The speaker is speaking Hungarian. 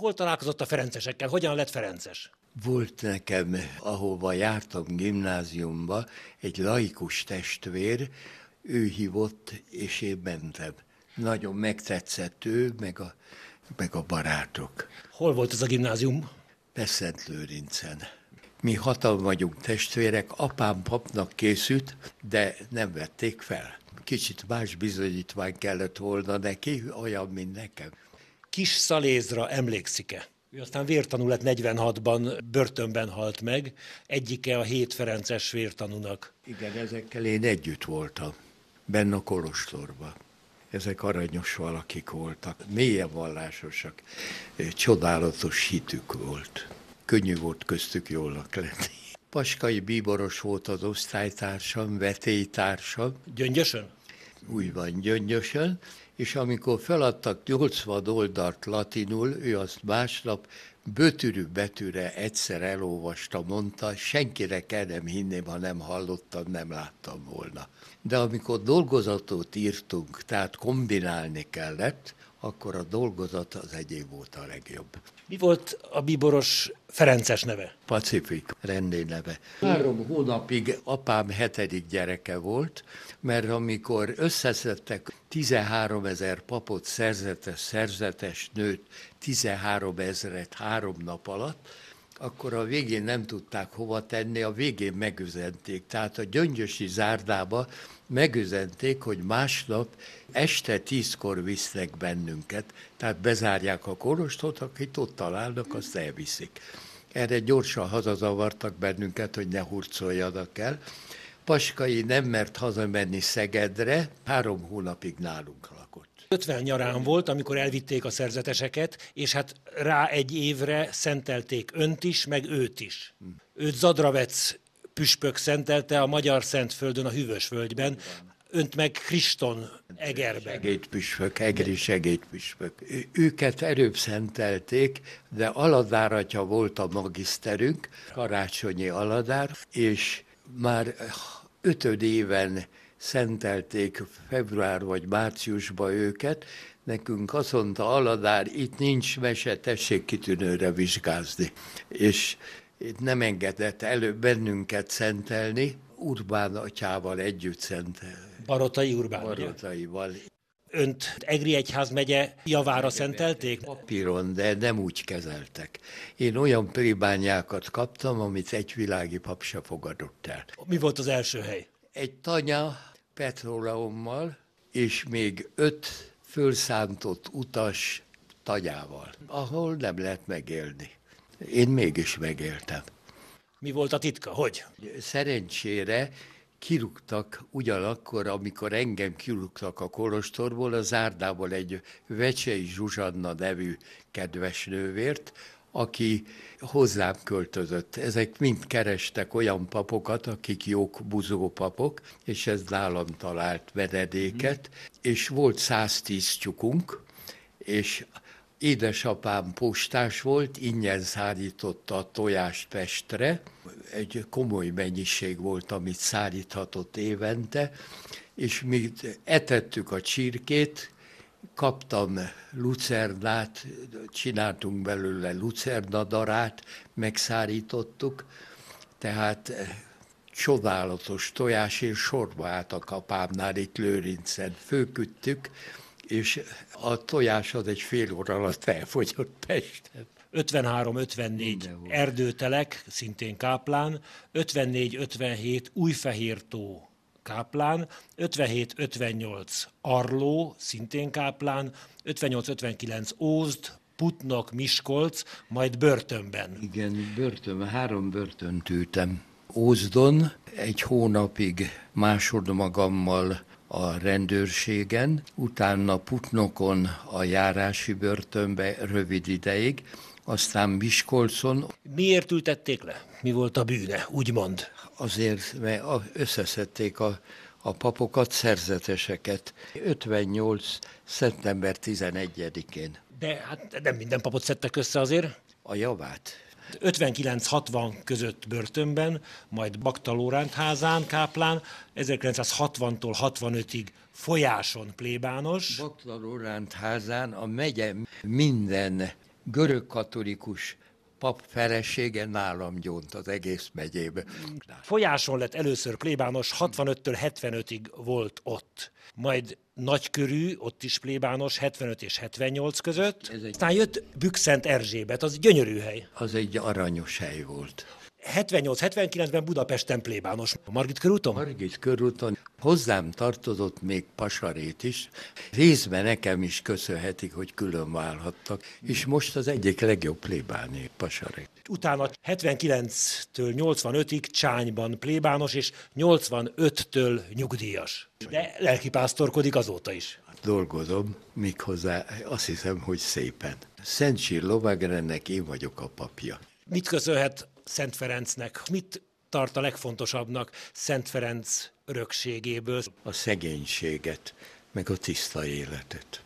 Hol találkozott a ferencesekkel? Hogyan lett ferences? Volt nekem, ahova jártam gimnáziumba, egy laikus testvér, ő hívott, és én mentem. Nagyon megtetszett ő, meg a barátok. Hol volt ez a gimnázium? Beszentlőrincen. Mi hatan vagyunk testvérek, apám papnak készült, de nem vették fel. Kicsit más bizonyítvány kellett volna neki, olyan, mint nekem. Kis Szalézra emlékszik-e? Ő aztán vértanú lett 46-ban, börtönben halt meg, egyike a 7 ferences vértanúnak. Igen, ezekkel én együtt voltam, benne a kolostorban. Ezek aranyos valakik voltak, mélyen vallásosak, csodálatos hitük volt. Könnyű volt köztük jólnak lenni. Paskai Bíboros volt az osztálytársam, vetélytársam. Gyöngyösön? Úgy van, Gyöngyösön, és amikor feladtak 80 oldalt latinul, ő azt másnap bötűrű betűre egyszer elolvasta, mondta, senkire kell nem hinném, ha nem hallottam, nem láttam volna. De amikor dolgozatot írtunk, tehát kombinálni kellett, akkor a dolgozat az egyéb volt a legjobb. Mi volt a bíboros ferences neve? Pacifik rendi neve. 3 hónapig apám 7. gyereke volt, mert amikor összeszedtek 13 000 papot, szerzetes nőt, 13 000-et 3 nap alatt, akkor a végén nem tudták hova tenni, a végén megüzenték. Tehát a gyöngyösi zárdába megüzenték, hogy másnap este 10-kor visznek bennünket, tehát bezárják a kolostort, akit ott találnak, azt elviszik. Erre gyorsan hazazavartak bennünket, hogy ne hurcoljanak el. Paskai nem mert hazamenni Szegedre, 3 hónapig nálunk lakott. 50 nyarán volt, amikor elvitték a szerzeteseket, és hát rá egy évre szentelték önt is, meg őt is. Őt Zadravec püspök szentelte a Magyar Szentföldön, a Hűvösvölgyben, önt meg Kriston Egerben. Segédpüspök, egri segédpüspök. Őket előbb szentelték, de Aladár atya volt a magiszterünk, Karácsonyi Aladár, és már 5. éven szentelték február vagy márciusban őket. Nekünk azt mondta Aladár, itt nincs mese, tessék kitűnőre vizsgázni. És nem engedett előbb bennünket szentelni, Urbán atyával együtt szentelni. Barotai Urbán. Barotaival. Önt Egri egyházmegye javára szentelték? Papíron, de nem úgy kezeltek. Én olyan plébániákat kaptam, amit egy világi pap se fogadott el. Mi volt az első hely? Egy tanya petróleummal, és még 5 fölszántott utas tanyával, ahol nem lehet megélni. Én mégis megéltem. Mi volt a titka? Hogy? Szerencsére kirúgtak ugyanakkor, amikor engem kirúgtak a kolostorból, a zárdából egy Vecsei Zsuzsanna nevű kedves nővért, aki hozzám költözött. Ezek mind kerestek olyan papokat, akik jók buzó papok, és ez nálam talált menedéket, és volt 110 tyúkunk, és édesapám postás volt, ingyen szállította a tojást Pestre, egy komoly mennyiség volt, amit szállíthatott évente, és mi etettük a csirkét, kaptam lucernát, csináltunk belőle lucernadarát, megszárítottuk, tehát csodálatos tojás, és sorba álltak apámnál itt Lőrincen, főküdtük, és a tojás az egy fél óra alatt elfogyott Pesten. 53-54 Erdőtelek, szintén Káplán, 54-57 Újfehértó, Káplán, 57-58 Arló, szintén Káplán, 58-59 Ózd, Putnok, Miskolc, majd börtönben. Igen, börtönben, 3 börtönt ültem. Ózdon 1 hónapig másodmagammal a rendőrségen, utána Putnokon a járási börtönbe rövid ideig, aztán Miskolcon. Miért ültették le? Mi volt a bűne, úgymond? Azért, mert összeszedték a papokat, szerzeteseket. 58. szeptember 11-én. De hát nem minden papot szedtek össze azért. A javát. 59-60 között börtönben, majd Bakta Lóránt házán, Káplán, 1960-tól 65-ig folyáson plébános. Bakta Lóránt házán a megye minden görögkatolikus pap felesége nálam gyónt az egész megyébe. Folyáson lett először plébános, 65-től 75-ig volt ott. Majd Nagykörű, ott is plébános, 75 és 78 között. Aztán jött Bükszent Erzsébet, az gyönyörű hely. Az egy aranyos hely volt. 78-79-ben Budapesten plébános. Margit körúton? Margit körúton. Hozzám tartozott még Pasarét is. Részben nekem is köszönhetik, hogy külön válhattak. És most az egyik legjobb plébáné Pasarét. Utána 79-től 85-ig Csányban plébános, és 85-től nyugdíjas. De lelkipásztorkodik azóta is. Dolgozom, méghozzá azt hiszem, hogy szépen. Szent Sír lovagrendnek én vagyok a papja. Mit köszönhet Szent Ferencnek? Mit tart a legfontosabbnak Szent Ferenc örökségéből? A szegénységet, meg a tiszta életet.